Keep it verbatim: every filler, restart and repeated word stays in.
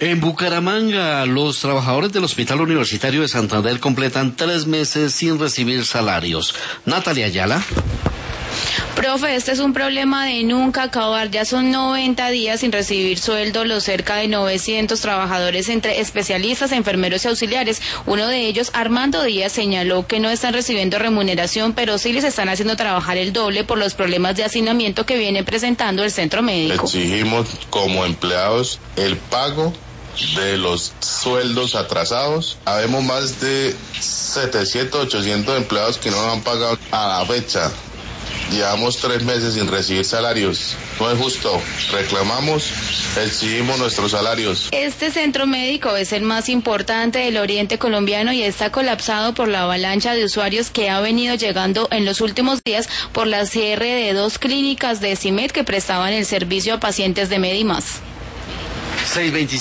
En Bucaramanga, los trabajadores del Hospital Universitario de Santander completan tres meses sin recibir salarios. Natalia Ayala. Profe, este es un problema de nunca acabar. Ya son noventa días sin recibir sueldo los cerca de novecientos trabajadores entre especialistas, enfermeros y auxiliares. Uno de ellos, Armando Díaz, señaló que no están recibiendo remuneración, pero sí les están haciendo trabajar el doble por los problemas de hacinamiento que viene presentando el centro médico. Exigimos como empleados el pago de los sueldos atrasados. Habemos más de setecientos, ochocientos empleados que no han pagado a la fecha. Llevamos tres meses sin recibir salarios. No es justo. Reclamamos, exigimos nuestros salarios. Este centro médico es el más importante del oriente colombiano y está colapsado por la avalancha de usuarios que ha venido llegando en los últimos días por la cierre de dos clínicas de CIMED que prestaban el servicio a pacientes de Medimás. seis veinticinco